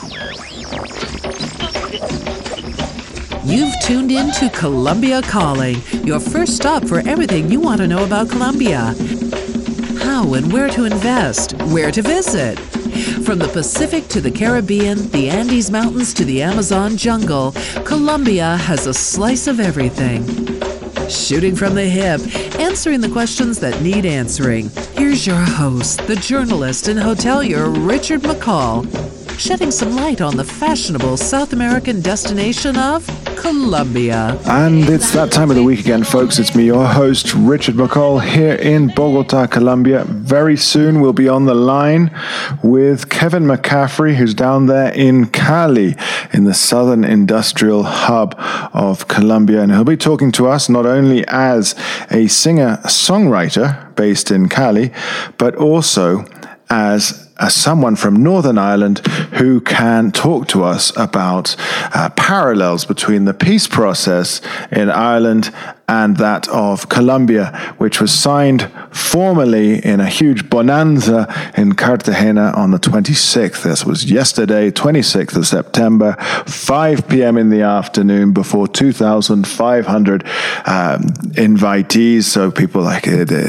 You've tuned in to Colombia Calling, your first stop for everything you want to know about Colombia. How and where to invest, where to visit. From the Pacific to the Caribbean, the Andes Mountains to the Amazon jungle, Colombia has a slice of everything. Shooting from the hip, answering the questions that need answering. Here's your host, the journalist and hotelier Richard McCall, shedding some light on the fashionable South American destination of Colombia. And it's that time of the week again, folks. It's me, your host, Richard McCall, here in Bogota, Colombia. Very soon we'll be on the line with Kevin McCaffrey, who's down there in Cali, in the southern industrial hub of Colombia. And he'll be talking to us not only as a singer-songwriter based in Cali, but also as someone from Northern Ireland who can talk to us about parallels between the peace process in Ireland and that of Colombia, which was signed formally in a huge bonanza in Cartagena on the 26th. This was yesterday, 26th of September, 5 p.m. in the afternoon, before 2,500 invitees. So people like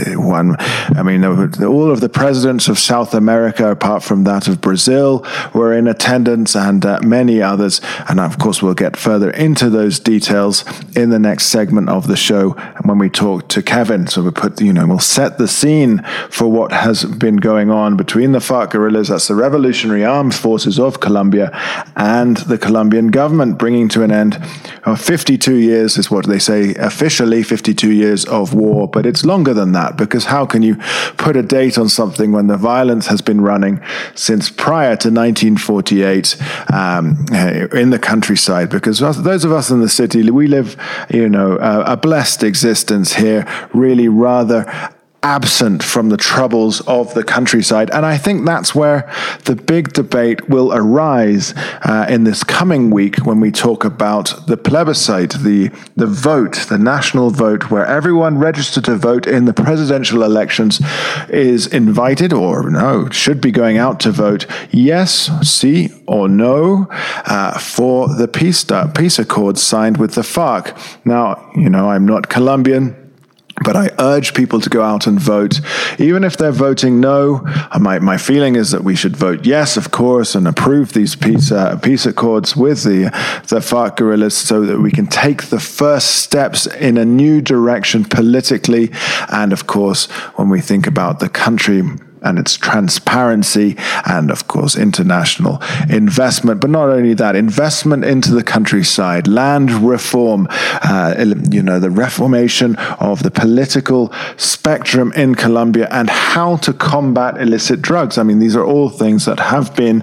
all of the presidents of South America, apart from that of Brazil, were in attendance, and many others. And of course, we'll get further into those details in the next segment of the show when we talk to Kevin. So we'll set the scene for what has been going on between the FARC guerrillas, that's the Revolutionary Armed Forces of Colombia, and the Colombian government, bringing to an end 52 years is what they say, officially 52 years of war. But it's longer than that, because how can you put a date on something when the violence has been running since prior to 1948 in the countryside? Because those of us in the city, we live, a blessed existence here, really rather absent from the troubles of the countryside. And I think that's where the big debate will arise in this coming week when we talk about the plebiscite, the vote, the national vote, where everyone registered to vote in the presidential elections is invited, or no, should be going out to vote yes, sí, or no for the peace accords signed with the FARC. Now, I'm not Colombian, but I urge people to go out and vote. Even if they're voting no, my feeling is that we should vote yes, of course, and approve these peace accords with the FARC guerrillas, so that we can take the first steps in a new direction politically. And of course, when we think about the country and its transparency, and of course international investment. But not only that, investment into the countryside, land reform, the reformation of the political spectrum in Colombia, and how to combat illicit drugs. I mean, these are all things that have been,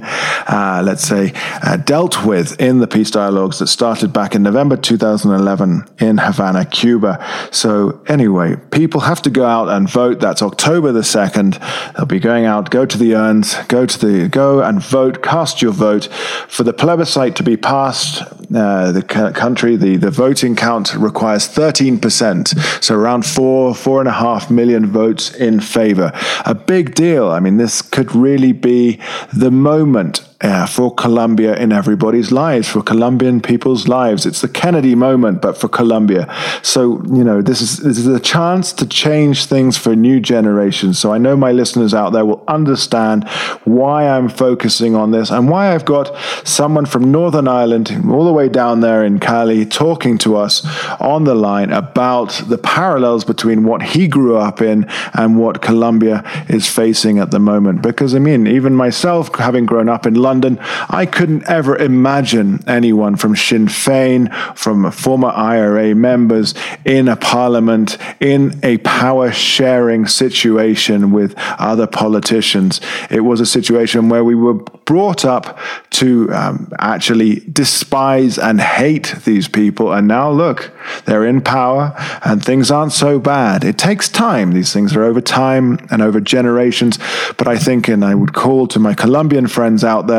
dealt with in the peace dialogues that started back in November 2011 in Havana, Cuba. So anyway, people have to go out and vote. That's October the 2nd. They'll be going out, go to the urns, go and vote, cast your vote for the plebiscite to be passed. The voting count requires 13%, so around 4.5 million votes in favor. A big deal. I mean, this could really be the moment for Colombia in everybody's lives, for Colombian people's lives. It's the Kennedy moment, but for Colombia. So, this is a chance to change things for new generations. So I know my listeners out there will understand why I'm focusing on this, and why I've got someone from Northern Ireland all the way down there in Cali talking to us on the line about the parallels between what he grew up in and what Colombia is facing at the moment. Because, even myself, having grown up in London, I couldn't ever imagine anyone from Sinn Féin, from former IRA members, in a parliament, in a power-sharing situation with other politicians. It was a situation where we were brought up to actually despise and hate these people. And now look, they're in power and things aren't so bad. It takes time. These things are over time and over generations. But I think, and I would call to my Colombian friends out there,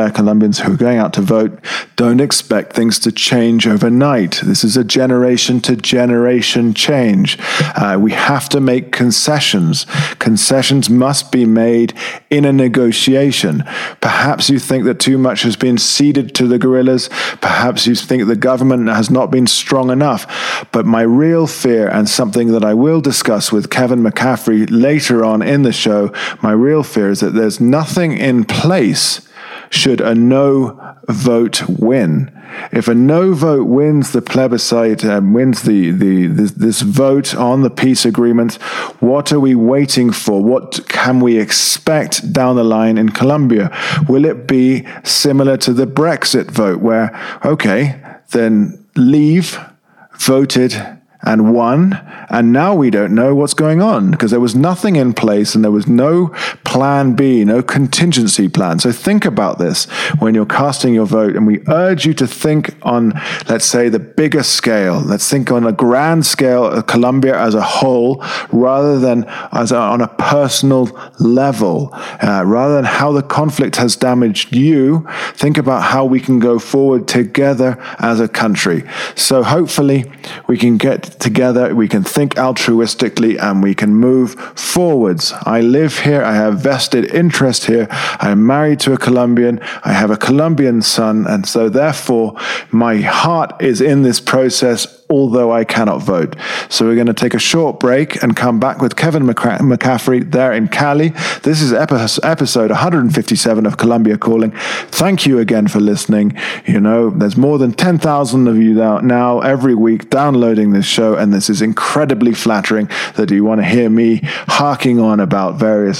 Colombians who are going out to vote, don't expect things to change overnight. This is a generation-to-generation change. We have to make concessions. Concessions must be made in a negotiation. Perhaps you think that too much has been ceded to the guerrillas. Perhaps you think the government has not been strong enough. But my real fear, and something that I will discuss with Kevin McCaffrey later on in the show, my real fear is that there's nothing in place should a no vote win. If a no vote wins the plebiscite and wins this vote on the peace agreement, what are we waiting for? What can we expect down the line in Colombia? Will it be similar to the Brexit vote where, okay, then Leave voted and won, and now we don't know what's going on because there was nothing in place and there was no plan B, no contingency plan. So think about this when you're casting your vote, and we urge you to think on, let's say, the bigger scale. Let's think on a grand scale of Colombia as a whole rather than on a personal level. Rather than how the conflict has damaged you, think about how we can go forward together as a country. So hopefully we can get together, we can think altruistically, and we can move forwards. I live here, I have vested interest here, I am married to a Colombian, I have a Colombian son, and so therefore my heart is in this process, although I cannot vote. So we're going to take a short break and come back with Kevin McCaffrey there in Cali. This is episode 157 of Colombia Calling. Thank you again for listening. You know, there's more than 10,000 of you now every week downloading this show, and this is incredibly flattering that you want to hear me harking on about various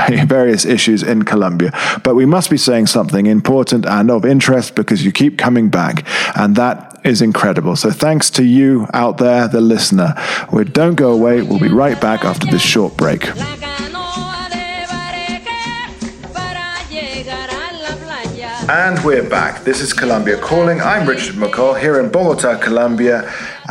issues in Colombia. But we must be saying something important and of interest because you keep coming back, and that is incredible. So thanks to you out there, the listener. Don't go away. We'll be right back after this short break. And we're back. This is Colombia Calling. I'm Richard McCall here in Bogota, Colombia,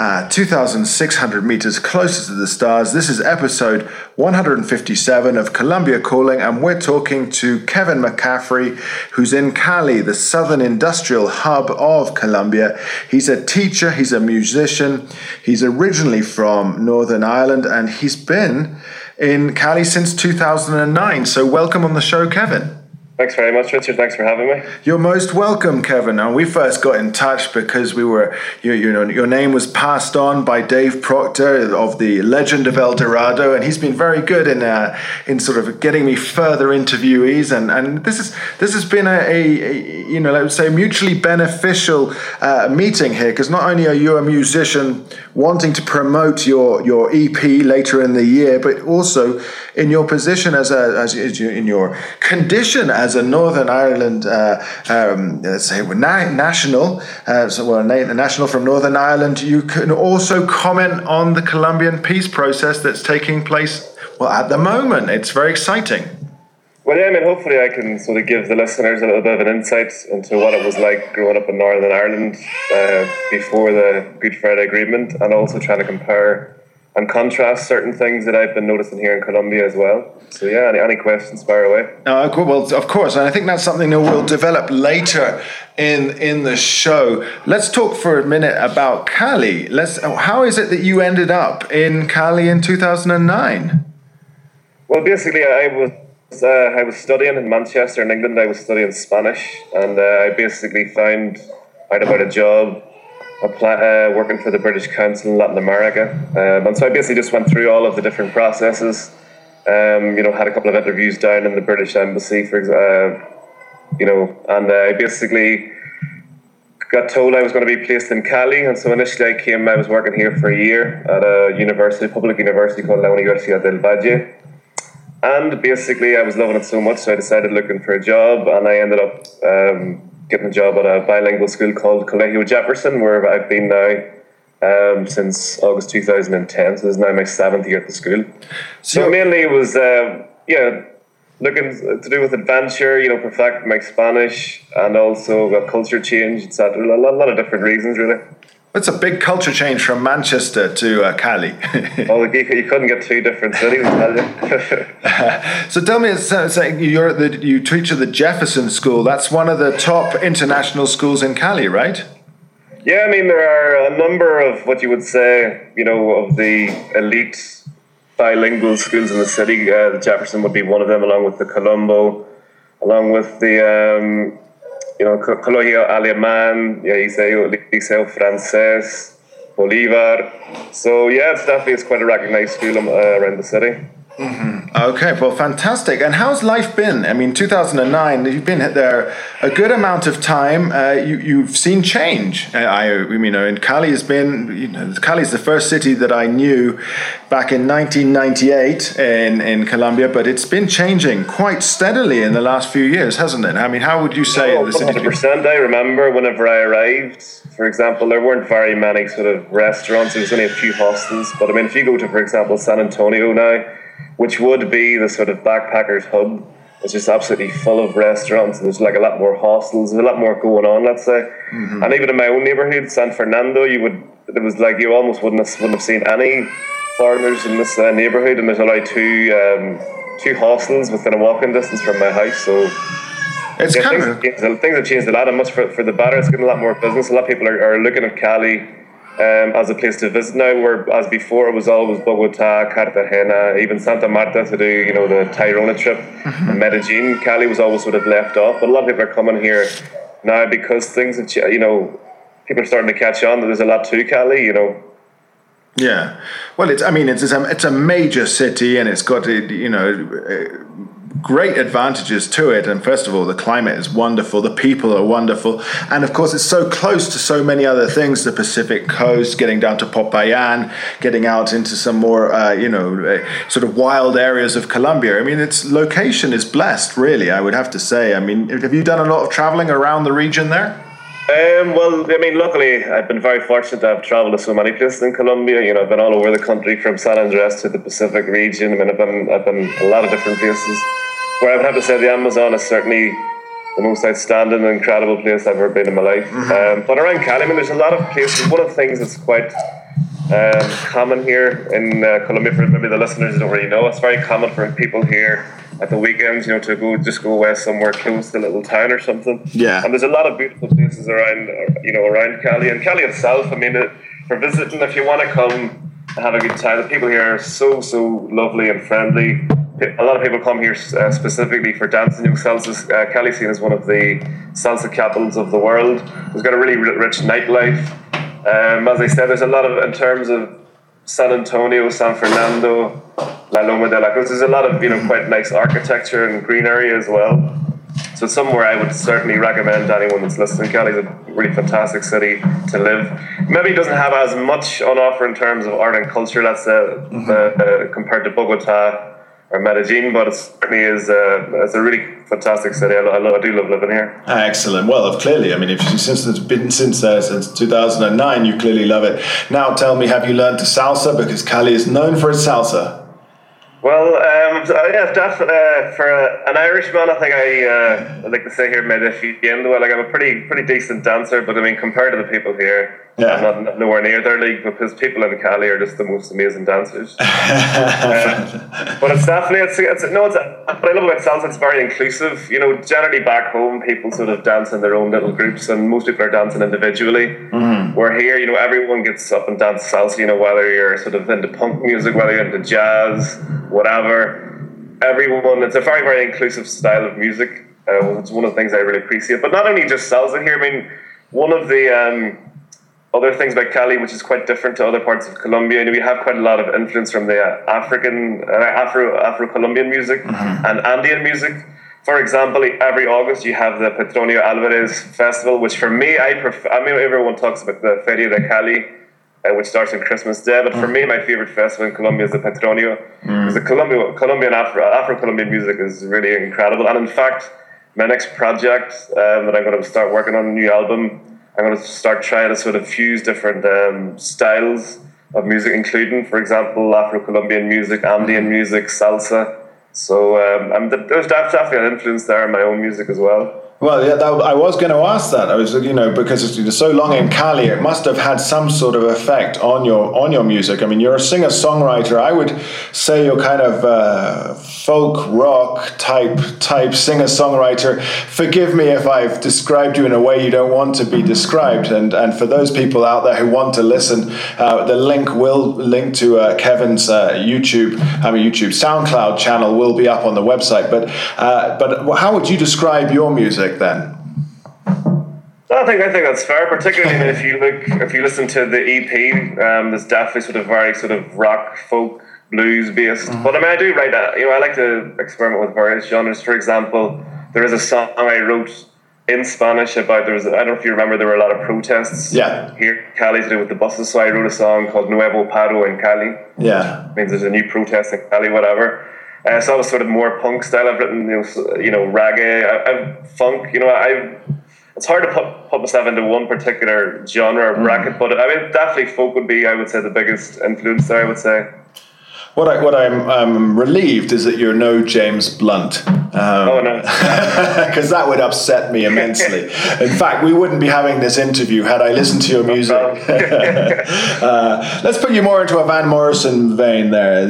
2,600 meters closer to the stars. This is episode 157 of Colombia Calling, and we're talking to Kevin McCaffrey, who's in Cali, the southern industrial hub of Colombia. He's a teacher, he's a musician, he's originally from Northern Ireland, and he's been in Cali since 2009. So welcome on the show, Kevin. Thanks very much, Richard. Thanks for having me. You're most welcome, Kevin. And we first got in touch because we were, your name was passed on by Dave Proctor of the Legend of El Dorado, and he's been very good in sort of getting me further interviewees. And this has been a let's say mutually beneficial meeting here, because not only are you a musician wanting to promote your EP later in the year, but also in your position as in your condition as a Northern Ireland, let's say national, a national from Northern Ireland, you can also comment on the Colombian peace process that's taking place. Well, at the moment, it's very exciting. Well, yeah, I mean, hopefully I can sort of give the listeners a little bit of an insight into what it was like growing up in Northern Ireland before the Good Friday Agreement, and also trying to compare and contrast certain things that I've been noticing here in Colombia as well. So yeah, any questions, fire away. Well, of course, and I think that's something that we'll develop later in the show. Let's talk for a minute about Cali. How is it that you ended up in Cali in 2009? Well, basically, I was studying in Manchester in England. I was studying Spanish, and I basically found out about a job working for the British Council in Latin America, and so I basically just went through all of the different processes. Had a couple of interviews down in the British Embassy, and I basically got told I was going to be placed in Cali, and so initially I was working here for a year at a public university called La Universidad del Valle, and basically I was loving it so much, so I decided looking for a job, and I ended up getting a job at a bilingual school called Colegio Jefferson, where I've been now since August 2010. So this is now my 7th year at the school. So mainly it was looking to do with adventure, perfect my Spanish, and also a culture change, etc. A lot of different reasons, really. It's a big culture change from Manchester to Cali. Oh, you couldn't get two different cities, tell you. So tell me, you teach at the Jefferson School. That's one of the top international schools in Cali, right? Yeah, I mean, there are a number of what you would say, of the elite bilingual schools in the city. The Jefferson would be one of them, along with the Colombo, along with the Colegio Alemán, Liceo Francés, Bolívar. So yeah, it's quite a recognized school around the city. Mm-hmm. Okay, well, fantastic. And how's life been? I mean, 2009, you've been there a good amount of time. You've seen change. In Cali has been, Cali is the first city that I knew back in 1998 in Colombia, but it's been changing quite steadily in the last few years, hasn't it? I mean, how would you say the city? 100%. I remember whenever I arrived, for example, there weren't very many sort of restaurants. There was only a few hostels. But I mean, if you go to, for example, San Antonio now, which would be the sort of backpackers hub, it's just absolutely full of restaurants, and there's like a lot more hostels, there's a lot more going on, let's say. Mm-hmm. And even in my own neighborhood, San Fernando, you almost wouldn't have seen any foreigners in this neighborhood, and there's only two hostels within a walking distance from my house. So it's things have changed a lot, and much for the better. It's getting a lot more business. A lot of people are looking at Cali as a place to visit now, whereas before it was always Bogota, Cartagena, even Santa Marta to do, the Tayrona trip, and Medellin. Cali was always sort of left off, but a lot of people are coming here now because things have, people are starting to catch on that there's a lot to Cali, Yeah, well, it's a major city, and it's got great advantages to it. And first of all, the climate is wonderful, the people are wonderful, and of course it's so close to so many other things, the Pacific coast, getting down to Popayan, getting out into some more sort of wild areas of Colombia. I mean, its location is blessed, really, I would have to say. I mean, have you done a lot of traveling around the region there? Luckily, I've been very fortunate to have traveled to so many places in Colombia. I've been all over the country, from San Andres to the Pacific region. I've been a lot of different places. Where I would have to say the Amazon is certainly the most outstanding and incredible place I've ever been in my life. Mm-hmm. But around Cali, there's a lot of places. One of the things that's quite common here in Colombia, for maybe the listeners don't really know, it's very common for people here at the weekends, to go away somewhere close to a little town or something. Yeah. And there's a lot of beautiful places around Cali. And Cali itself, for visiting, if you want to come and have a good time, the people here are so lovely and friendly. A lot of people come here specifically for dancing. Salsa's Cali scene is one of the salsa capitals of the world. It's got a really rich nightlife. As I said, there's a lot of, in terms of San Antonio, San Fernando, La Loma de la Cruz, there's a lot of quite nice architecture and greenery as well. So it's somewhere I would certainly recommend to anyone that's listening. Cali's a really fantastic city to live. Maybe it doesn't have as much on offer in terms of art and culture, that's compared to Bogota or Medellin, but it certainly is it's a really fantastic city. I do love living here. Excellent. Well, clearly, since 2009, you clearly love it. Now, tell me, have you learned the salsa? Because Cali is known for its salsa. Well, definitely. For an Irishman, I think I like to say here, me defiendo. I'm a pretty decent dancer, but compared to the people here, I'm not nowhere near their league, because people in Cali are just the most amazing dancers. But it's definitely what I love about salsa. It's very inclusive. Generally back home, people sort of dance in their own little groups, and most people are dancing individually. Mm-hmm. Where here, everyone gets up and dances salsa. Whether you're sort of into punk music, whether you're into jazz, whatever. Everyone, it's a very, very inclusive style of music. It's one of the things I really appreciate. But not only just salsa here. One of the other things about Cali, which is quite different to other parts of Colombia, we have quite a lot of influence from the Afro-Colombian music, mm-hmm. and Andean music. For example, every August you have the Petronio Alvarez Festival, which for me, everyone talks about the Feria de Cali, which starts on Christmas Day, but for me, my favorite festival in Colombia is the Petronio, because the Colombian Afro-Colombian music is really incredible. And in fact, my next project that I'm going to start working on, a new album, I'm going to start trying to sort of fuse different styles of music, including, for example, Afro-Colombian music, Andean music, salsa. So there's definitely an influence there in my own music as well. Well, yeah, I was going to ask that. I was, because it's so long in Cali, it must have had some sort of effect on your music. I mean, you're a singer-songwriter. I would say you're kind of folk rock type singer-songwriter. Forgive me if I've described you in a way you don't want to be described. And for those people out there who want to listen, the link to Kevin's YouTube SoundCloud channel will be up on the website. But how would you describe your music then? I think that's fair, particularly if you listen to the EP. There's definitely sort of very sort of rock, folk, blues based. Mm-hmm. But I mean, I do write that. I like to experiment with various genres. For example, there is a song I wrote in Spanish about I don't know if you remember, there were a lot of protests here in Cali to do with the buses. So I wrote a song called Nuevo Paro in Cali. Yeah, it means there's a new protest in Cali, whatever. So that was sort of more punk style. I've written, reggae, I've funk. It's hard to put myself into one particular genre or bracket, but I mean, definitely folk would be, I would say, the biggest influence there, I would say. What I'm relieved is that you're no James Blunt. Oh, no. Because that would upset me immensely. In fact, we wouldn't be having this interview had I listened to your music. Let's put you more into a Van Morrison vein there.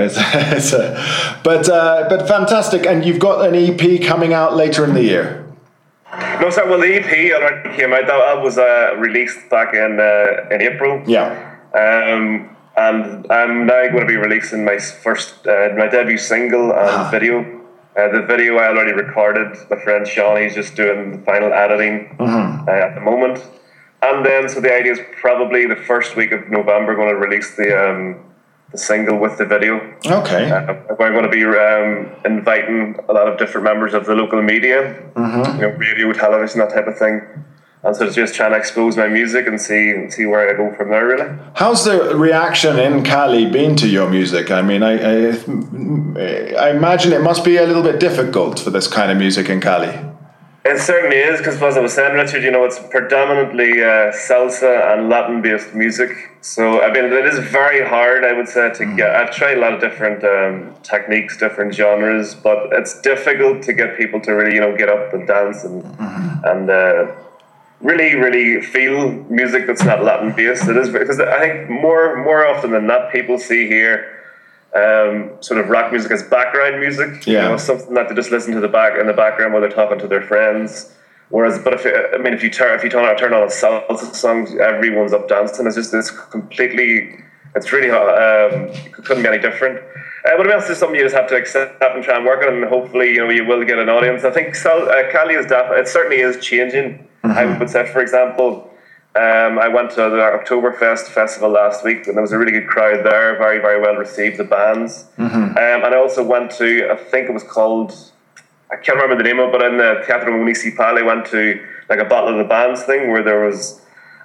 But fantastic. And you've got an EP coming out later in the year. No, sorry. Well, the EP already came out. That was released back in April. Yeah. And I'm now going to be releasing my debut single and video. The video I already recorded. My friend Sean, he's just doing the final editing at the moment. And then, so the idea is probably the first week of November going to release the single with the video. Okay. We're going to be inviting a lot of different members of the local media, radio, television, that type of thing. And so just trying to expose my music and see where I go from there, really. How's the reaction in Cali been to your music? I mean, I imagine it must be a little bit difficult for this kind of music in Cali. It certainly is, because as I was saying, Richard, it's predominantly salsa and Latin-based music. So, I mean, it is very hard, I would say, to get. I've tried a lot of different techniques, different genres, but it's difficult to get people to really, get up and dance and really, really feel music that's not Latin-based. It is, because I think more often than not, people see here sort of rock music as background music. Something that they just listen to in the background while they're talking to their friends. Whereas, but if you turn on a salsa song, everyone's up dancing. It's really couldn't be any different. But I mean, it's just something you just have to accept and try and work on, and hopefully, you will get an audience. I think Cali it certainly is changing. I would say, for example, I went to the Oktoberfest festival last week, and there was a really good crowd there, very, very well received, the bands. And I also went to, I think it was called, I can't remember the name of it, but in the Teatro Municipal, I went to like a Battle of the Bands thing where there was,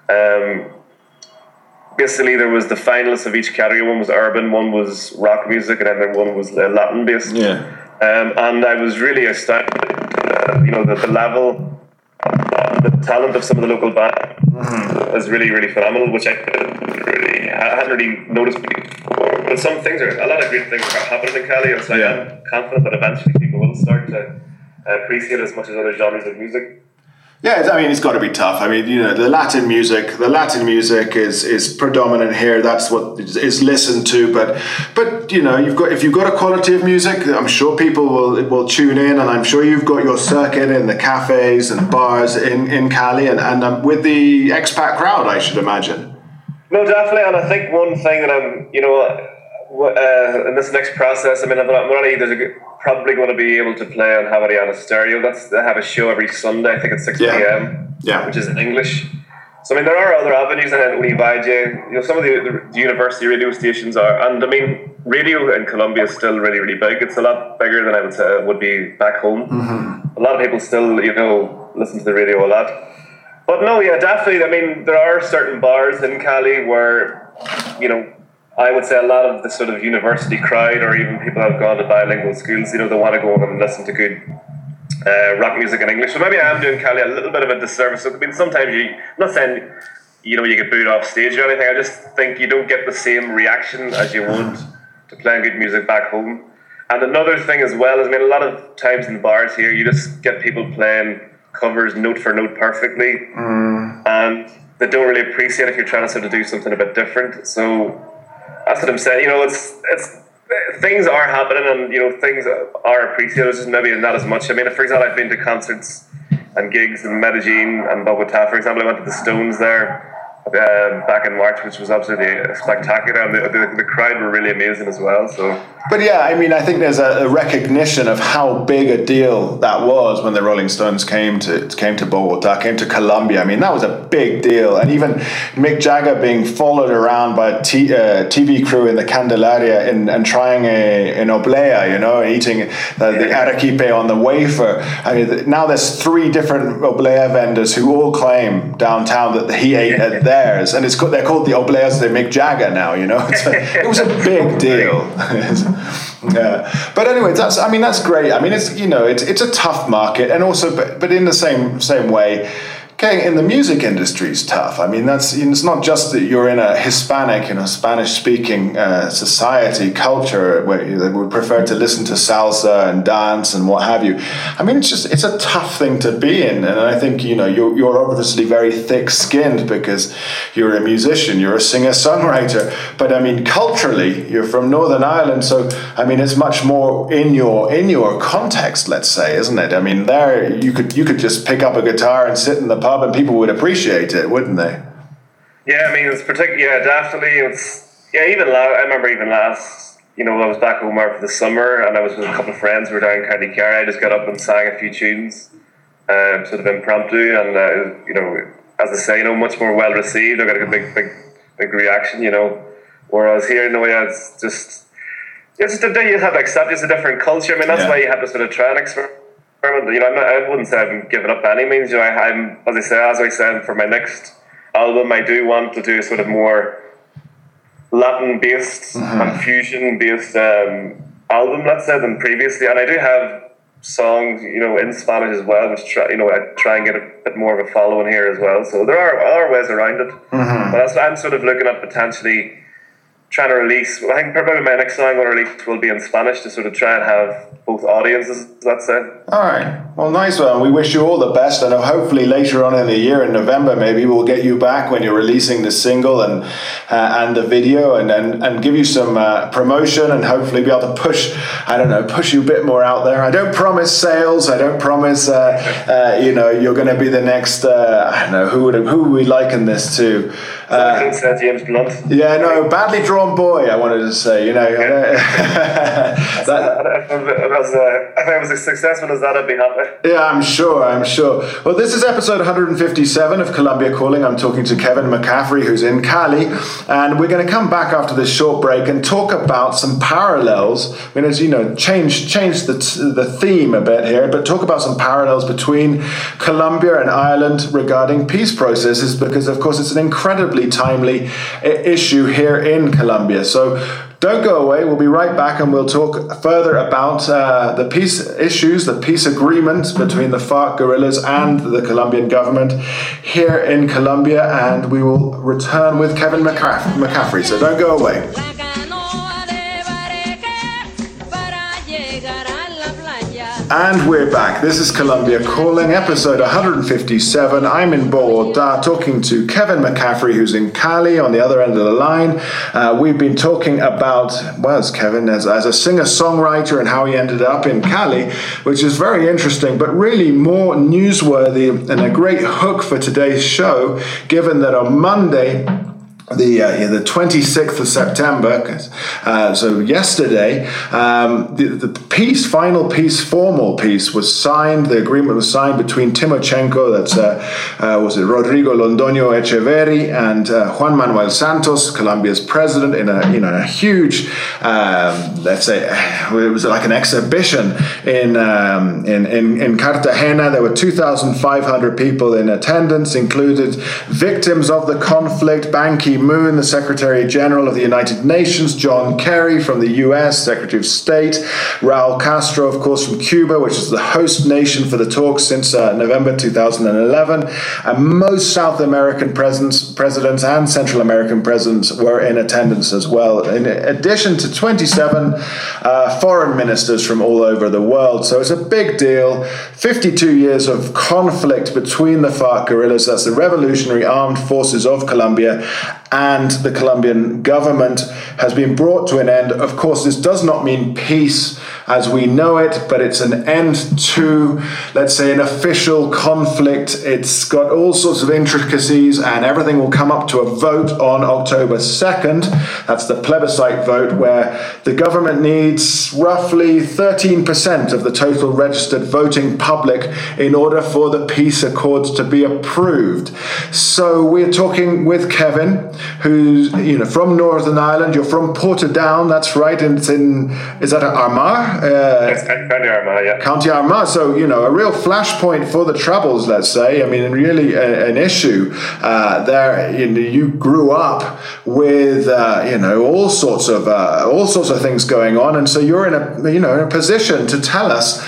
basically there was the finalists of each category. One was urban, one was rock music, and then one was Latin based. And I was really astounded, the level, the talent of some of the local bands is really, really phenomenal, which I hadn't really noticed before. But a lot of great things are happening in Cali, and so I'm confident that eventually people will start to appreciate it as much as other genres of music. Yeah, I mean, it's got to be tough. I mean, the Latin music is predominant here. That's what is listened to. But if you've got a quality of music, I'm sure people will tune in, and I'm sure you've got your circuit in the cafes and bars in Cali and with the expat crowd, I should imagine. No, definitely. And I think one thing that I'm, in this next process, I mean, probably going to be able to play on Javeriana Stereo. They have a show every Sunday, I think at 6 p.m., which is in English. So, I mean, there are other avenues in Univalle. Some of the university radio stations are, and I mean, radio in Colombia is still really, really big. It's a lot bigger than I would say it would be back home. A lot of people still, listen to the radio a lot. But no, definitely. I mean, there are certain bars in Cali where, I would say a lot of the sort of university crowd, or even people that have gone to bilingual schools, they want to go and listen to good rock music in English. So maybe I am doing Cali a little bit of a disservice. So, I mean, sometimes I'm not saying, you get booed off stage or anything. I just think you don't get the same reaction as you would to playing good music back home. And another thing as well is, I mean, a lot of times in bars here, you just get people playing covers note for note perfectly, and they don't really appreciate if you're trying to sort of do something a bit different. So that's what I'm saying. You know, it's things are happening, and you know, things are appreciated, just maybe not as much. I mean, for example, I've been to concerts and gigs in Medellin and Bogota. For example, I went to the Stones there back in March, which was absolutely spectacular, and the crowd were really amazing as well. So, but yeah, I mean, I think there's a recognition of how big a deal that was when the Rolling Stones came to Bogota, came to Colombia. I mean, that was a big deal, and even Mick Jagger being followed around by a TV crew in the Candelaria and trying an oblea, you know, eating the arequipe on the wafer. I mean, now there's 3 different oblea vendors who all claim downtown that he ate at theirs, and they're called the obleas de Mick Jagger now. You know, it was a big deal. Yeah. But anyway, that's great. I mean, it's a tough market, and also, but in the same way, getting in the music industry is tough. I mean, it's not just that you're in a Hispanic, Spanish-speaking society, culture where they would prefer to listen to salsa and dance and what have you. I mean, it's a tough thing to be in, and I think you're obviously very thick-skinned because you're a musician, you're a singer-songwriter. But I mean, culturally, you're from Northern Ireland, so I mean, it's much more in your context, let's say, isn't it? I mean, there you could just pick up a guitar and sit in the pub and people would appreciate it, wouldn't they? Yeah, I mean, it's particularly, definitely. Even I remember even last, I was back home for the summer, and I was with a couple of friends who were down in County Kerry. I just got up and sang a few tunes, sort of impromptu, and as I say, much more well received. I got a big reaction, Whereas here, it's just you have to accept it's a different culture. I mean, that's why you have to sort of try and experiment. I wouldn't say I've given up by any means. I'm, as I said, for my next album, I do want to do a sort of more Latin-based and fusion-based album, let's say, than previously. And I do have songs, in Spanish as well, which I try and get a bit more of a following here as well. So there are ways around it. But that's what I'm sort of looking at, potentially trying to release. I think probably my next song I'm going to release will be in Spanish, to sort of try and have both audiences, that's it. All right. Well, nice one. We wish you all the best, and hopefully later on in the year, in November, maybe we'll get you back when you're releasing the single and the video, and give you some promotion, and hopefully be able to push you a bit more out there. I don't promise sales. I don't promise, you're going to be the next, who would we liken this to? James Blunt. Yeah, no, badly drawn boy, I wanted to say, If I was as successful as that, I'd be happy. Yeah, I'm sure. Well, this is episode 157 of Colombia Calling. I'm talking to Kevin McCaffrey, who's in Cali, and we're going to come back after this short break and talk about some parallels. I mean, as you know, change the theme a bit here, but talk about some parallels between Colombia and Ireland regarding peace processes, because, of course, it's an incredibly timely issue here in Colombia. So don't go away. We'll be right back, and we'll talk further about the peace issues, the peace agreement between the FARC guerrillas and the Colombian government here in Colombia, and we will return with Kevin McCaffrey. So don't go away. And we're back. This is Colombia Calling, episode 157. I'm in Bogota talking to Kevin McCaffrey, who's in Cali on the other end of the line. We've been talking about, Kevin as a singer-songwriter and how he ended up in Cali, which is very interesting, but really more newsworthy and a great hook for today's show, given that on Monday, the 26th of September, so yesterday, the final peace, formal peace was signed. The agreement was signed between Timochenko, Rodrigo Londoño Echeverri, and Juan Manuel Santos, Colombia's president, in a huge, let's say, it was like an exhibition in Cartagena. There were 2,500 people in attendance, included victims of the conflict, Ban Ki-moon, Ki-moon, the Secretary General of the United Nations, John Kerry from the US, Secretary of State, Raul Castro, of course, from Cuba, which is the host nation for the talks since November 2011, and most South American presidents and Central American presidents were in attendance as well, in addition to 27 foreign ministers from all over the world. So it's a big deal. 52 years of conflict between the FARC guerrillas, that's the Revolutionary Armed Forces of Colombia, and the Colombian government, has been brought to an end. Of course, this does not mean peace as we know it, but it's an end to, let's say, an official conflict. It's got all sorts of intricacies, and everything will come up to a vote on October 2nd. That's the plebiscite vote, where the government needs roughly 13% of the total registered voting public in order for the peace accords to be approved. So we're talking with Kevin, who's from Northern Ireland. You're from Portadown, that's right, and it's in, is that Armagh? It's County Armagh, yeah. County Armagh, so a real flashpoint for the Troubles, let's say. I mean, really an issue there. You grew up with all sorts of things going on, and so you're in a position to tell us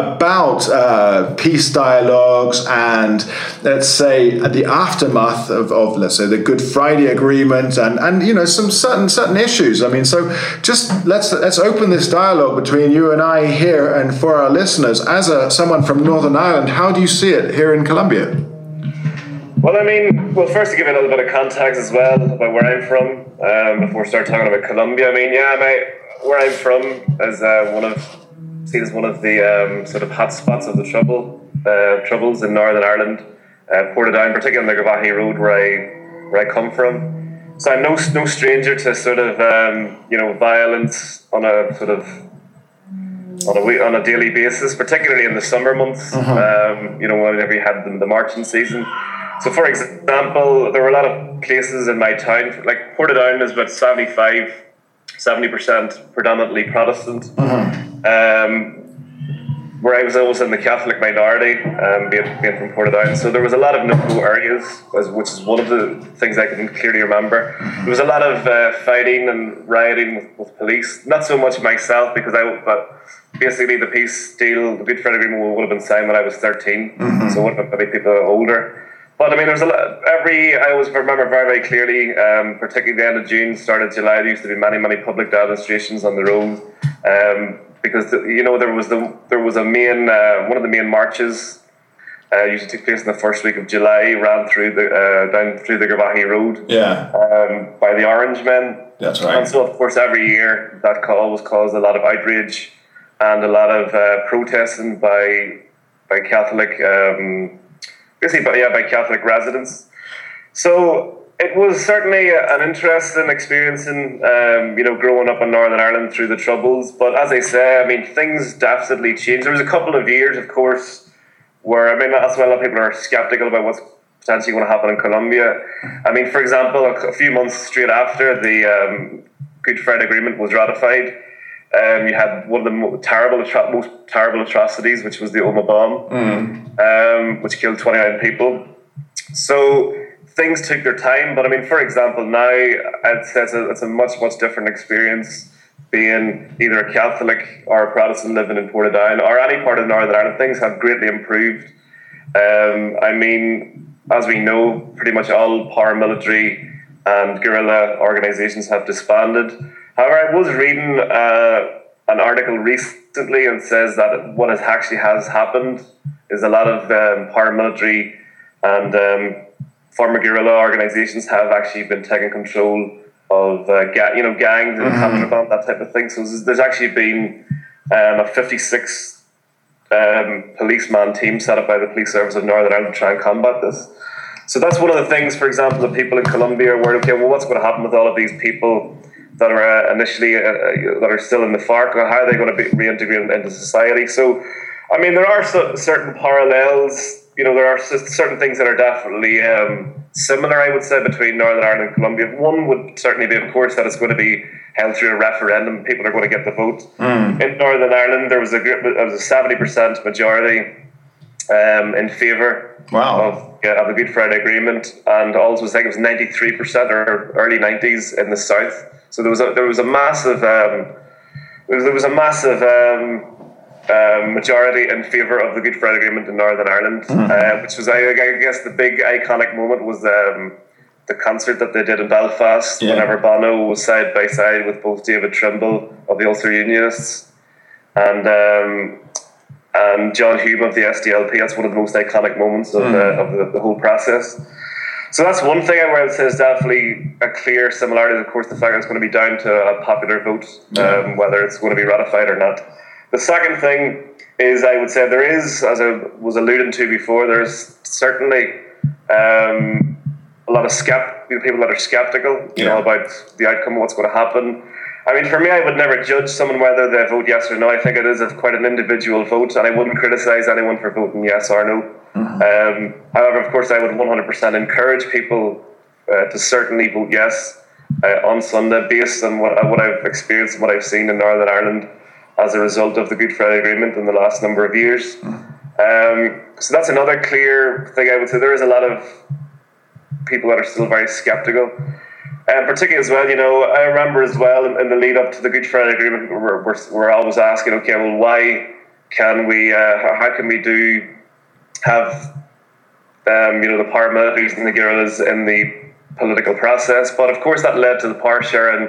about peace dialogues and, let's say, the aftermath of let's say, the Good Friday Agreement and some certain issues. I mean, so just let's open this dialogue between you and I here, and for our listeners, as someone from Northern Ireland, how do you see it here in Colombia? Well, first to give you a little bit of context as well about where I'm from, before we start talking about Colombia. Where I'm from is seen as one of the sort of hotspots of the troubles in Northern Ireland, Portadown, particularly on the Gavahi Road where I come from. So I'm no stranger to sort of violence on a daily basis, particularly in the summer months. Whenever you had the marching season. So, for example, there were a lot of places in my town, like Portadown is about 70% predominantly Protestant. Where I was always in the Catholic minority, being from Portadown. So there was a lot of no-go areas, which is one of the things I can clearly remember. There was a lot of fighting and rioting with police. Not so much myself, but basically the peace deal, the Good Friday Agreement would have been signed when I was 13. So it would have been maybe people older. But there was a lot. I always remember very, very clearly, particularly the end of June, start of July, there used to be many, many public demonstrations on the road. Because there was a main one of the main marches usually took place in the first week of July, ran through down through the Gavahi Road, by the Orange Men. That's right. And so, of course, every year that caused a lot of outrage and a lot of protesting by Catholic, by Catholic residents. So it was certainly an interesting experience in, growing up in Northern Ireland through the Troubles. But as I say, things definitely changed. There was a couple of years, of course, where, that's why a lot of people are skeptical about what's potentially going to happen in Colombia. For example, a few months straight after the Good Friday Agreement was ratified, you had one of the most terrible atrocities, which was the Oma bomb, which killed 29 people. So things took their time, but for example, now I'd say it's a much, much different experience being either a Catholic or a Protestant living in Portadown or any part of Northern Ireland. Things have greatly improved. As we know, pretty much all paramilitary and guerrilla organizations have disbanded. However, I was reading an article recently and says that what actually has happened is a lot of paramilitary and former guerrilla organizations have actually been taking control of gangs and contraband, that type of thing. So there's actually been a 56 policeman team set up by the Police Service of Northern Ireland to try and combat this. So that's one of the things, for example, the people in Colombia are worried, what's going to happen with all of these people that are initially that are still in the FARC? How are they going to be reintegrated into society? So, there are certain parallels. There are certain things that are definitely similar, I would say, between Northern Ireland and Colombia. One would certainly be, of course, that it's going to be held through a referendum. People are going to get the vote. In Northern Ireland, there was a 70% majority in favour of the Good Friday Agreement, and also I think it was 93% or early 90s in the south. So there was a massive majority in favour of the Good Friday Agreement in Northern Ireland, which was, I guess, the big iconic moment was the concert that they did in Belfast whenever Bono was side by side with both David Trimble of the Ulster Unionists and John Hume of the SDLP. That's one of the most iconic moments of the whole process. So that's one thing I would say is definitely a clear similarity. Of course, the fact that it's going to be down to a popular vote, whether it's going to be ratified or not. The second thing is, I would say there is, as I was alluding to before, there's certainly a lot of people that are skeptical, about the outcome of what's going to happen. I mean, for me, I would never judge someone whether they vote yes or no. I think it is quite an individual vote, and I wouldn't criticise anyone for voting yes or no. However, of course, I would 100% encourage people to certainly vote yes on Sunday, based on what I've experienced and what I've seen in Northern Ireland as a result of the Good Friday Agreement in the last number of years. So that's another clear thing I would say. There is a lot of people that are still very skeptical. Particularly as well, I remember as well in the lead up to the Good Friday Agreement, we're always asking, okay, well, why can we, how can we have the paramilitaries and the guerrillas in the political process? But of course that led to the power sharing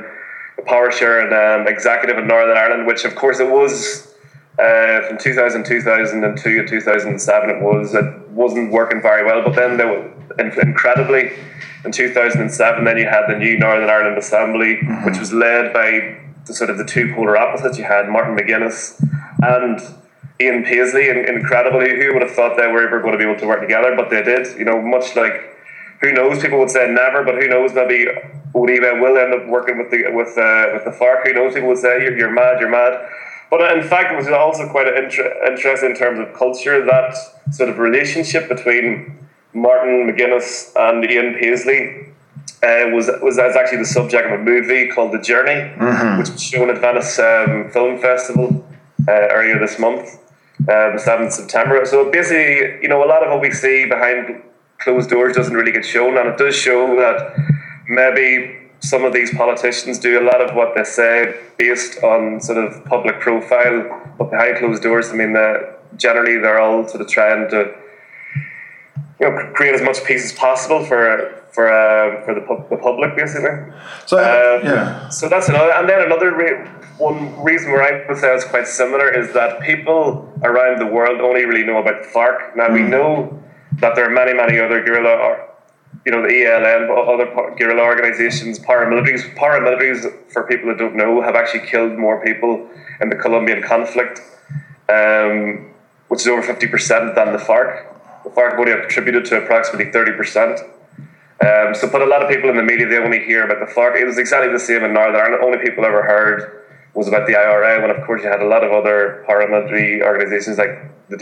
executive in Northern Ireland, which of course it was from 2002 to 2007 it wasn't working very well. But then incredibly in 2007 then you had the new Northern Ireland Assembly, which was led by the two polar opposites. You had Martin McGuinness and Ian Paisley, and incredibly, who would have thought they were ever going to be able to work together? But they did. Much like, who knows? People would say never, but who knows? Maybe Uribe will end up working with the FARC. Who knows? People would say you're mad. But in fact, it was also quite interesting in terms of culture, that sort of relationship between Martin McGuinness and Ian Paisley was actually the subject of a movie called The Journey, which was shown at Venice Film Festival earlier this month, 7th September. So basically, a lot of what we see behind closed doors doesn't really get shown, and it does show that maybe some of these politicians do a lot of what they say based on sort of public profile, but behind closed doors, I mean, generally they're all sort of trying to create as much peace as possible for the public, basically. So So that's another, and then one reason where I would say it's quite similar is that people around the world only really know about the FARC. Now we know that there are many other guerrilla, the ELN, other guerrilla organizations, paramilitaries. Paramilitaries, for people that don't know, have actually killed more people in the Colombian conflict, which is over 50% than the FARC. The FARC only have contributed to approximately 30%. But a lot of people in the media, they only hear about the FARC. It was exactly the same in Northern Ireland. Only people ever heard was about the IRA, when of course you had a lot of other paramilitary organizations like the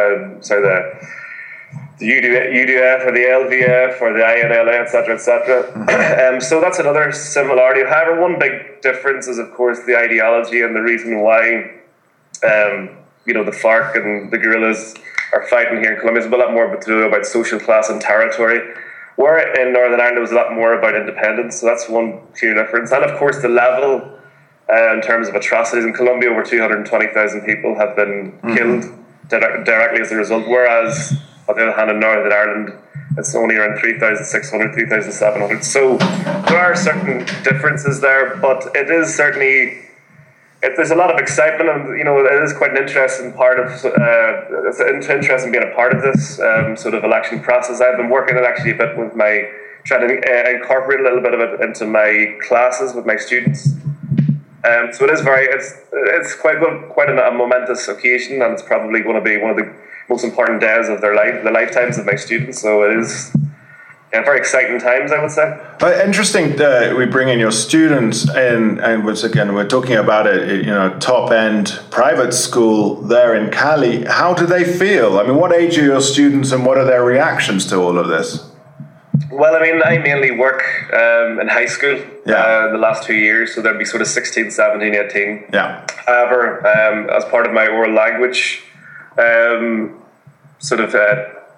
UDF or the LVF or the INLA, etc., etc. So that's another similarity. However, one big difference is, of course, the ideology and the reason why the FARC and the guerrillas are fighting here in Colombia. It's a lot more to do about social class and territory, where in Northern Ireland it was a lot more about independence. So that's one clear difference. And of course the level in terms of atrocities in Colombia, over 220,000 people have been killed directly as a result, whereas on the other hand in Northern Ireland it's only around 3,600, 3,700. So there are certain differences there, but it is certainly, there's a lot of excitement, and it is quite an interesting part of it's interesting being a part of this sort of election process. I've been working it actually a bit with trying to incorporate a little bit of it into my classes with my students. So it is it's quite a momentous occasion, and it's probably going to be one of the most important days of the lifetimes of my students. So it is very exciting times, I would say. Interesting we bring in your students in, and once again, we're talking about a top-end private school there in Cali. How do they feel? I mean, what age are your students, and what are their reactions to all of this? Well, I mean, I mainly work in high school the last 2 years, so there'd be sort of 16, 17, 18. Yeah. However, as part of my oral language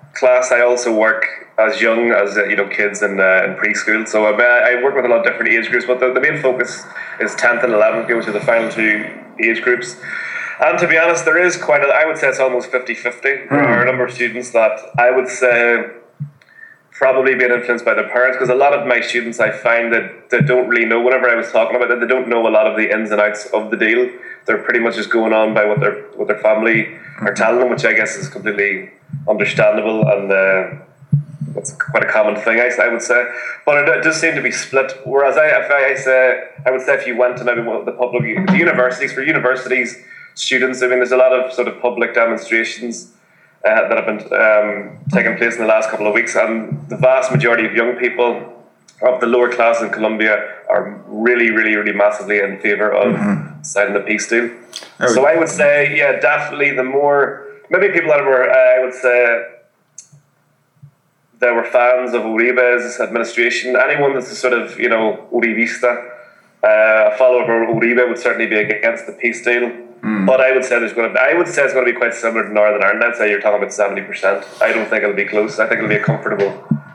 class, I also work as young as kids in preschool. So I work with a lot of different age groups, but the main focus is 10th and 11th, which are the final two age groups. And to be honest, there is I would say it's almost 50-50. There are a number of students that I would say probably being influenced by their parents, because a lot of my students, I find that they don't really know, whenever I was talking about it, they don't know a lot of the ins and outs of the deal. They're pretty much just going on by what their family are telling them, which I guess is completely understandable, and that's quite a common thing, I would say. But it does seem to be split. Whereas I would say if you went to maybe one of the universities, students, I mean, there's a lot of sort of public demonstrations that have been taking place in the last couple of weeks, and the vast majority of young people of the lower class in Colombia are really, really, really massively in favour of signing the peace deal. So I would say, yeah, definitely the more, maybe people that were, I would say, they were fans of Uribe's administration. Anyone that's a sort of, Uribista, a follower of Uribe would certainly be against the peace deal. But I would say it's going to be quite similar to Northern Ireland. I'd say you're talking about 70%. I don't think it'll be close. I think it'll be a comfortable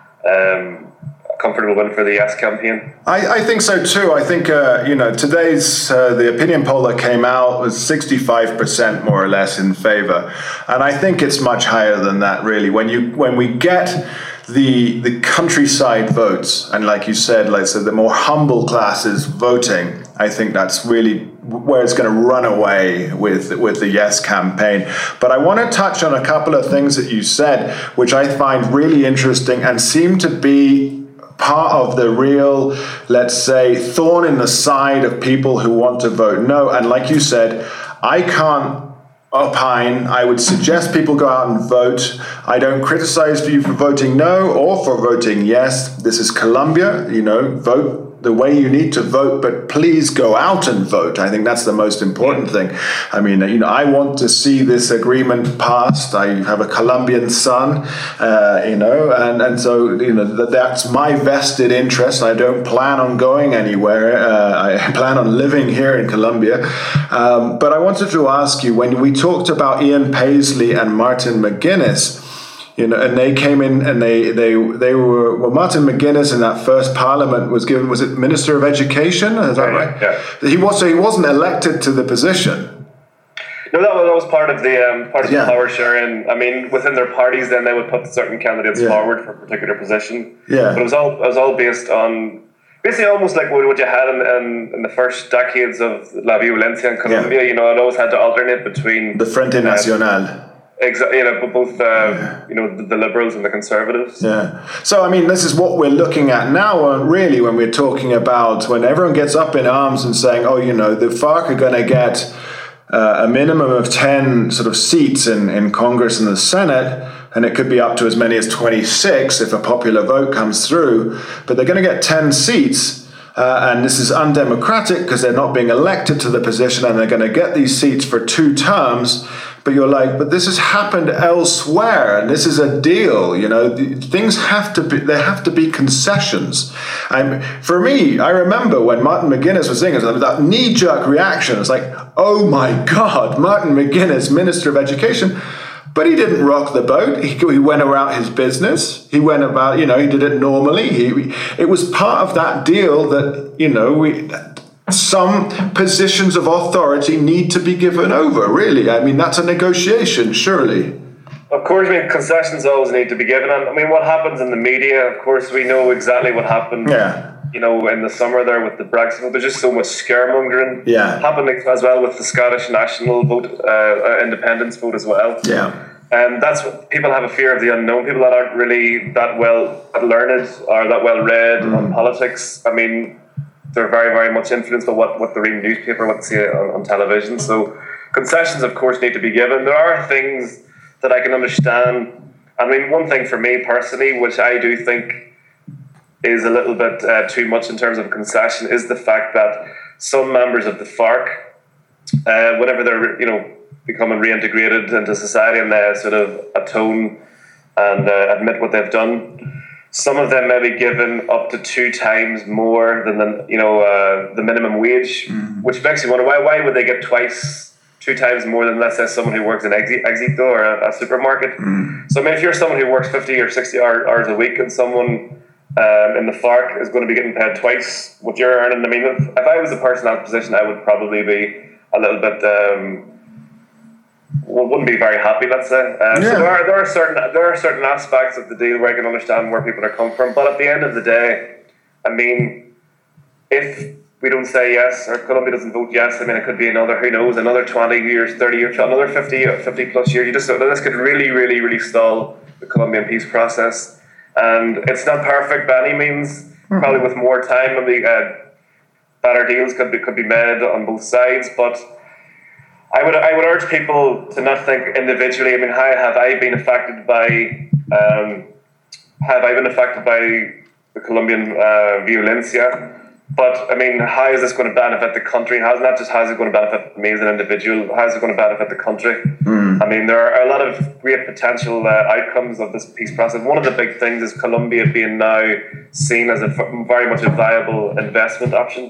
win for the Yes campaign. I think so too. I think today's the opinion poll that came out was 65% more or less in favour, and I think it's much higher than that. Really, when we get the countryside votes, and like you said, the more humble classes voting, I think that's really where it's going to run away with the Yes campaign. But I want to touch on a couple of things that you said, which I find really interesting and seem to be part of the real, let's say, thorn in the side of people who want to vote no. And like you said, I can't opine. I would suggest people go out and vote. I don't criticize you for voting no or for voting yes. This is Colombia, vote the way you need to vote, but please go out and vote. I think that's the most important thing. I mean, I want to see this agreement passed. I have a Colombian son, and so, that's my vested interest. I don't plan on going anywhere. I plan on living here in Colombia. But I wanted to ask you, when we talked about Ian Paisley and Martin McGuinness, and they came in and they were Martin McGuinness in that first parliament was it Minister of Education? Is that right? Yeah. He wasn't elected to the position. No, that was part of the power sharing. I mean, within their parties, then they would put certain candidates forward for a particular position. Yeah. But it was all based on basically almost like what you had in the first decades of La Violencia in Colombia. It always had to alternate between the Frente Nacional. Exactly, both the liberals and the conservatives. Yeah. So I mean, this is what we're looking at now. Really, when we're talking about when everyone gets up in arms and saying, the FARC are going to get a minimum of 10 sort of seats in Congress and the Senate, and it could be up to as many as 26 if a popular vote comes through. But they're going to get 10 seats. And this is undemocratic because they're not being elected to the position, and they're going to get these seats for 2 terms. But you're like, but this has happened elsewhere, and this is a deal. Things have to be concessions. For me, I remember when Martin McGuinness was saying it, that knee-jerk reaction. It's like, oh my God, Martin McGuinness, Minister of Education. But he didn't rock the boat. He went about his business. He went about, he did it normally. It was part of that deal that, some positions of authority need to be given over, really. I mean, that's a negotiation, surely. Of course, concessions always need to be given. And what happens in the media, of course, we know exactly what happened. Yeah. In the summer there with the Brexit, there's just so much scaremongering. Yeah. Happening as well with the Scottish national vote, independence vote as well. Yeah. And that's what people have a fear of the unknown. People that aren't really that well learned or that well read on politics. I mean, they're very, very much influenced by what they read in the newspaper, what they see on television. So concessions, of course, need to be given. There are things that I can understand. I mean, one thing for me personally, which I do think is a little bit too much in terms of concession, is the fact that some members of the FARC, whenever they're becoming reintegrated into society and they sort of atone and admit what they've done, some of them may be given up to 2 times more than the minimum wage, which makes you wonder why would they get twice 2 times more than, let's say, someone who works in Éxito or a supermarket. So I mean, if you're someone who works 50 or 60 hours a week, and someone in the FARC is going to be getting paid twice what you're earning, I mean, if I was a person in that position, I would probably be a little bit wouldn't be very happy, let's say. So there are certain aspects of the deal where I can understand where people are coming from, but at the end of the day, I mean, if we don't say yes, or Colombia doesn't vote yes, I mean, it could be another, who knows, another 20 years, 30 years, another 50 plus years. This could really, really, really stall the Colombian peace process. And it's not perfect by any means. Probably with more time, maybe better deals could be made on both sides. But I would urge people to not think individually. I mean, how have I been affected by the Colombian violencia? But I mean, how is this going to benefit the country? Not just how is it going to benefit me as an individual? How is it going to benefit the country? I mean, there are a lot of great potential outcomes of this peace process. One of the big things is Colombia being now seen as very much a viable investment option.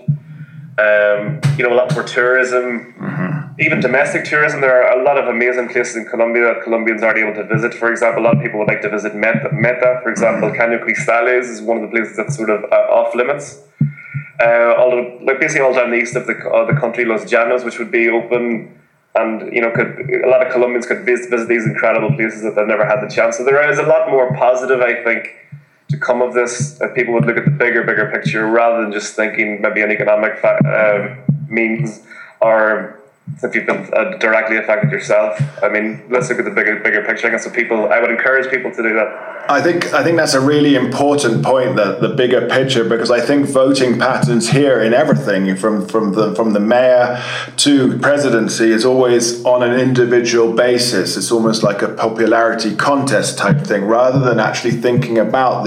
A lot for tourism, even domestic tourism. There are a lot of amazing places in Colombia that Colombians aren't able to visit. For example, a lot of people would like to visit Meta. For example, Caño Cristales is one of the places that's sort of off limits. Basically all down the east of the country, Los Llanos, which would be open, and a lot of Colombians could visit these incredible places that they've never had the chance. So there is a lot more positive, I think, to come of this. That people would look at the bigger picture rather than just thinking maybe an economic means, or if you've been directly affected yourself. I mean, let's look at the bigger picture. I guess I would encourage people to do that. I think that's a really important point, that the bigger picture, because I think voting patterns here in everything from the mayor to presidency is always on an individual basis. It's almost like a popularity contest type thing, rather than actually thinking about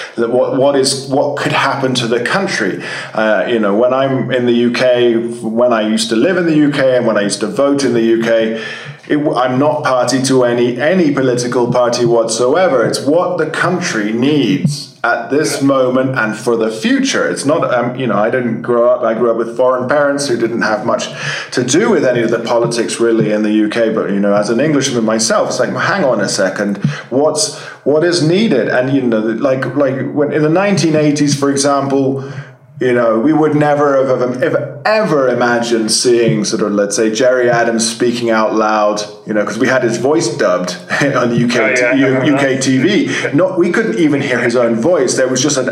what could happen to the country. When I'm in the UK, when I used to live in the UK, and when I used to vote in the UK, I'm not party to any political party whatsoever. It's what the country needs at this moment and for the future. It's not, I didn't grow up. I grew up with foreign parents who didn't have much to do with any of the politics really in the UK. But as an Englishman myself, it's like, hang on a second, what is needed? And like when in the 1980s, for example, we would never have ever imagined seeing sort of, let's say, Gerry Adams speaking out loud, because we had his voice dubbed on the UK TV. We couldn't even hear his own voice. There was just an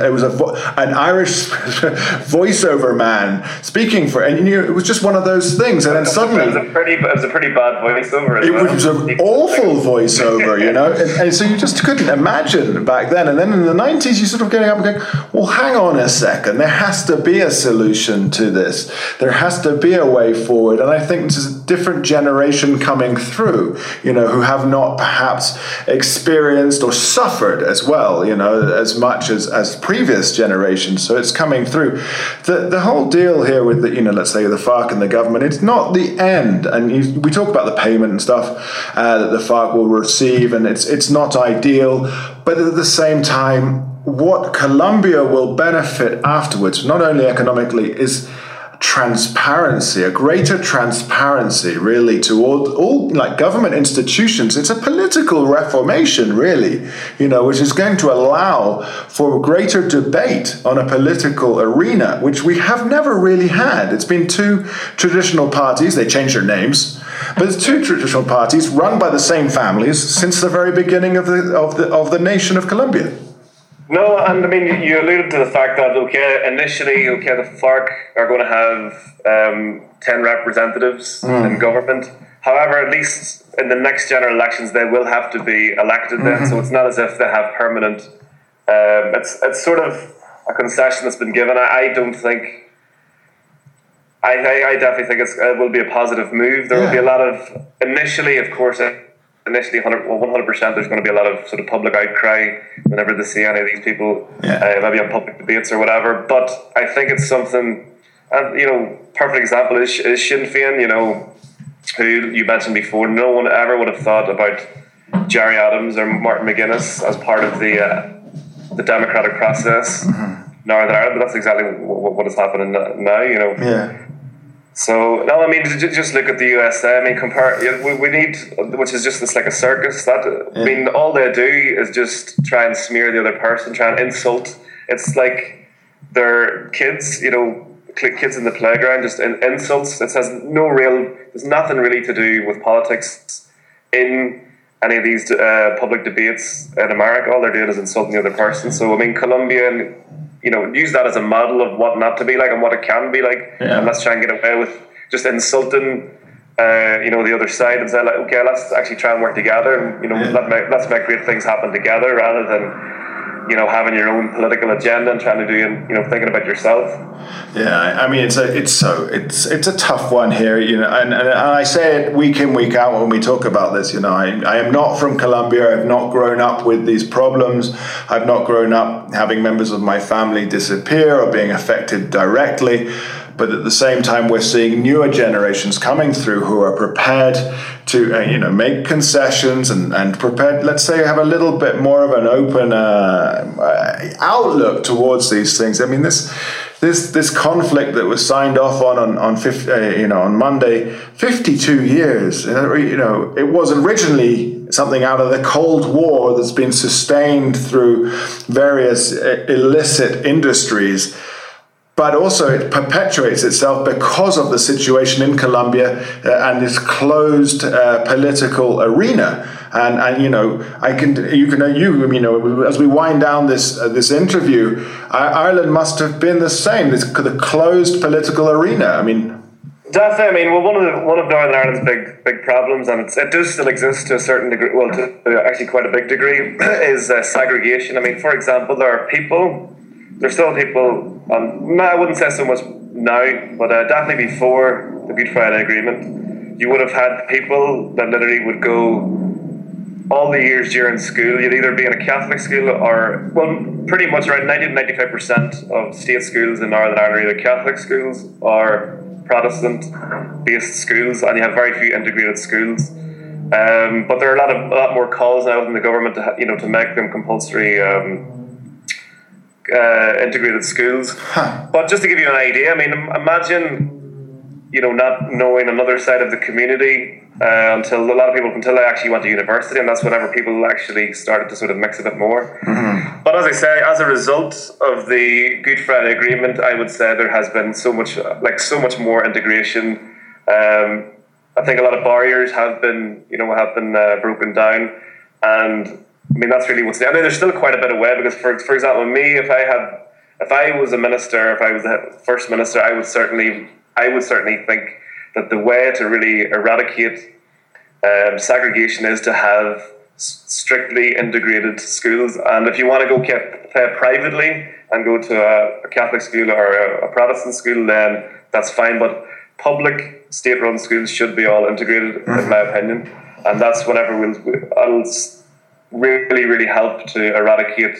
Irish voiceover man speaking and it was just one of those things. And then suddenly it was a pretty bad voiceover. It was an awful voiceover, and so you just couldn't imagine back then. And then in the 90s, you sort of getting up and going, well, hang on a second, there has to be a solution to this. There has to be a way forward. And I think this is a different generation coming through, who have not perhaps experienced or suffered as well, as much as previous generations. So it's coming through. The whole deal here with let's say the FARC and the government, it's not the end. And we talk about the payment and stuff that the FARC will receive, and it's not ideal. But at the same time, what Colombia will benefit afterwards, not only economically, is transparency, a greater transparency, really, to all like government institutions. It's a political reformation, really, which is going to allow for greater debate on a political arena, which we have never really had. It's been two traditional parties. They changed their names, but it's two traditional parties run by the same families since the very beginning of the nation of Colombia. No, and I mean, you alluded to the fact that, initially, the FARC are going to have 10 representatives in government. However, at least in the next general elections, they will have to be elected then, so it's not as if they have permanent... It's sort of a concession that's been given. I don't think... I definitely think it will be a positive move. There will be a lot of... Initially, 100%, there's going to be a lot of sort of public outcry whenever they see any of these people, maybe on public debates or whatever. But I think it's something, and perfect example is Sinn Féin, who you mentioned before. No one ever would have thought about Gerry Adams or Martin McGuinness as part of the democratic process in Northern Ireland. But that's exactly what is happening now. So no, I mean, just look at the USA. I mean, we need, which is just like a circus. I mean, all they do is just try and smear the other person, try and insult. It's like they're kids, kids in the playground, just insults. It has there's nothing really to do with politics in any of these public debates in America. All they're doing is insulting the other person. So I mean, Colombia, use that as a model of what not to be like and what it can be like, and let's try and get away with just insulting, the other side, and say like, okay, let's actually try and work together, and let's make great things happen together, rather than having your own political agenda and trying to do thinking about yourself. Yeah, I mean, it's a tough one here, and I say it week in, week out when we talk about this. I am not from Colombia. I've not grown up with these problems. I've not grown up having members of my family disappear or being affected directly. But at the same time, we're seeing newer generations coming through who are prepared to, make concessions and prepared, let's say, have a little bit more of an open outlook towards these things. I mean, this conflict that was signed off on Monday, 52 years. It was originally something out of the Cold War that's been sustained through various illicit industries. But also it perpetuates itself because of the situation in Colombia and this closed political arena. And as we wind down this interview, Ireland must have been the same. The closed political arena. I mean, definitely. I mean, well, one of Northern Ireland's big problems, and it does still exist to a certain degree. Well, to actually quite a big degree, is segregation. I mean, for example, there's still people, I wouldn't say so much now, but definitely before the Good Friday Agreement, you would have had people that literally would go all the years during school. You'd either be in a Catholic school or, well, pretty much around 90-95% of state schools in Northern Ireland are either Catholic schools or Protestant-based schools, and you have very few integrated schools. But there are a lot more calls now within the government to make them compulsory integrated schools. But just to give you an idea, I mean, imagine not knowing another side of the community until they actually went to university, and that's whenever people actually started to sort of mix a bit more. Mm-hmm. But as I say, as a result of the Good Friday Agreement, I would say there has been so much more integration. I think a lot of barriers have been broken down, and I mean, that's really what's there. I mean, there's still quite a bit of way, because, for example, me, if I was a minister, if I was the first minister, I would certainly think that the way to really eradicate segregation is to have strictly integrated schools. And if you want to go play privately and go to a Catholic school or a Protestant school, then that's fine. But public state-run schools should be all integrated, in my opinion. And that's whenever I'll really, really help to eradicate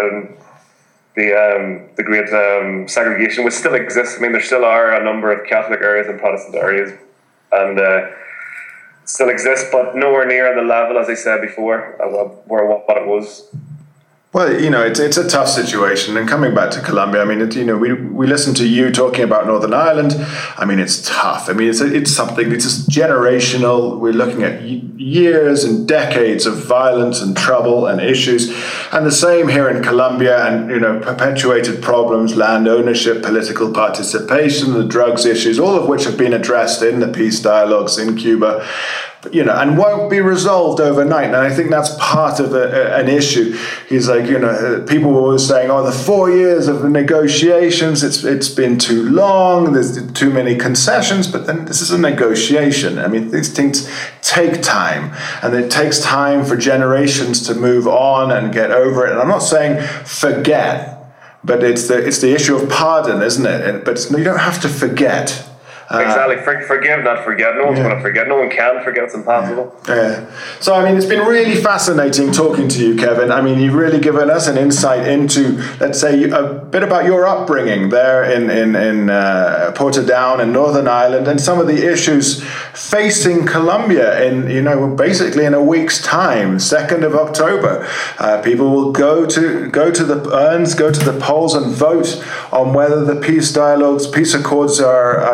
the great segregation, which still exists. I mean, there still are a number of Catholic areas and Protestant areas, and still exists, but nowhere near on the level, as I said before, what it was. Well, it's a tough situation. And coming back to Colombia, I mean, we listened to you talking about Northern Ireland. I mean, it's tough. I mean, it's something, it's just generational. We're looking at years and decades of violence and trouble and issues. And the same here in Colombia, and, perpetuated problems, land ownership, political participation, the drugs issues, all of which have been addressed in the peace dialogues in Cuba. And won't be resolved overnight. And I think that's part of an issue. He's like, people were always saying, the 4 years of the negotiations, it's been too long, there's too many concessions, but then this is a negotiation. I mean, these things take time, and it takes time for generations to move on and get over it. And I'm not saying forget, but it's the issue of pardon, isn't it? But you don't have to forget. Exactly. Forgive, not forget. No one's going to forget. No one can forget. It's impossible. Yeah. So, I mean, it's been really fascinating talking to you, Kevin. I mean, you've really given us an insight into, let's say, a bit about your upbringing there in Portadown in Northern Ireland, and some of the issues facing Colombia in, basically in a week's time, 2nd of October. People will go to the urns, go to the polls and vote on whether the peace dialogues, peace accords are signed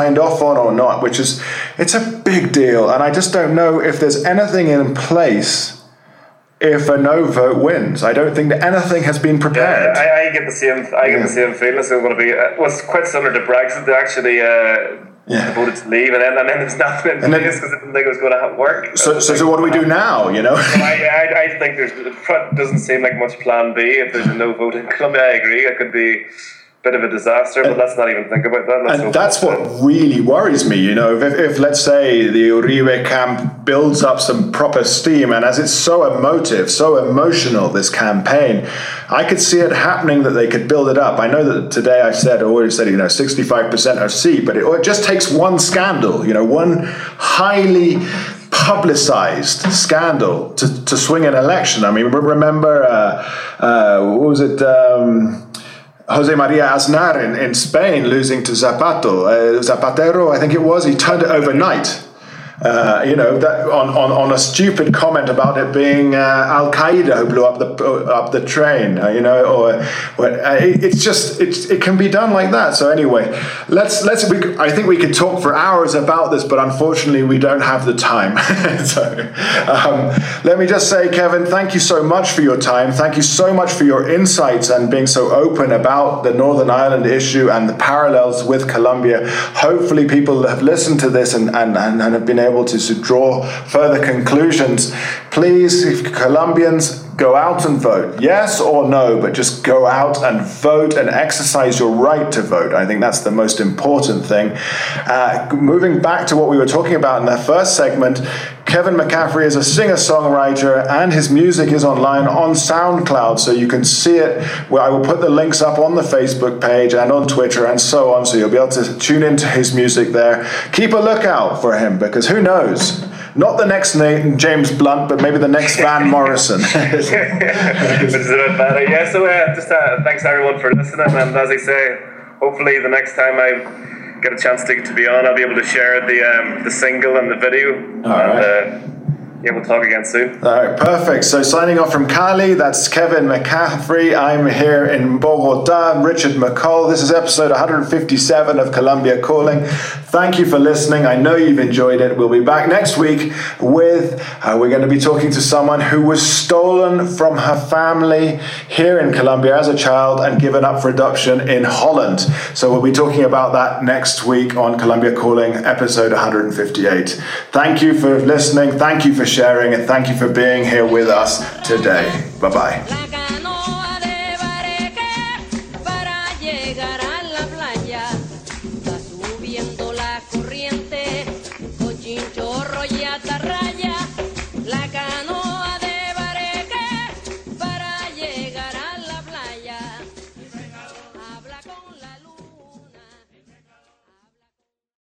signed off on or not, it's a big deal. And I just don't know if there's anything in place if a no vote wins. I don't think that anything has been prepared. Yeah, I get the same. Get the same feeling. It's going to be. Was quite similar to Brexit. They actually voted to leave, and then there's nothing in place because they didn't think it was going to work. So what do we do now? You know. I think it doesn't seem like much plan B if there's a no vote in Colombia. I agree. It could be bit of a disaster, but let's not even think about that. And that's what really worries me, you know, if let's say the Uribe camp builds up some proper steam, and as it's so emotive, so emotional, this campaign, I could see it happening that they could build it up. I know that today I already said, 65% are C, but it just takes one scandal, one highly publicized scandal to swing an election. I mean, remember, what was it, Jose Maria Aznar in Spain losing to Zapatero, I think it was. He turned it overnight. That on a stupid comment about it being Al Qaeda who blew up the train, it can be done like that. So anyway, I think we could talk for hours about this, but unfortunately we don't have the time. Let me just say, Kevin, thank you so much for your time. Thank you so much for your insights and being so open about the Northern Ireland issue and the parallels with Colombia. Hopefully people have listened to this and have been able to draw further conclusions. Please, if Colombians, go out and vote. Yes or no, but just go out and vote and exercise your right to vote. I think that's the most important thing. Moving back to what we were talking about in the first segment, Kevin McCaffrey is a singer-songwriter and his music is online on SoundCloud, so you can see it. I will put the links up on the Facebook page and on Twitter and so on, so you'll be able to tune into his music there. Keep a lookout for him, because who knows? Not the next James Blunt, but maybe the next Van Morrison. Which is a bit better. Yeah, so just thanks everyone for listening, and as I say, hopefully the next time I get a chance to be on, I'll be able to share the single and the video. All right. We'll talk again soon. All right, perfect. So signing off from Cali, that's Kevin McCaffrey. I'm here in Bogota, Richard McCall. This is episode 157 of Colombia Calling. Thank you for listening. I know you've enjoyed it. We'll be back next week with, we're going to be talking to someone who was stolen from her family here in Colombia as a child and given up for adoption in Holland. So we'll be talking about that next week on Colombia Calling, episode 158. Thank you for listening. Thank you for sharing, and thank you for being here with us today. Bye-bye.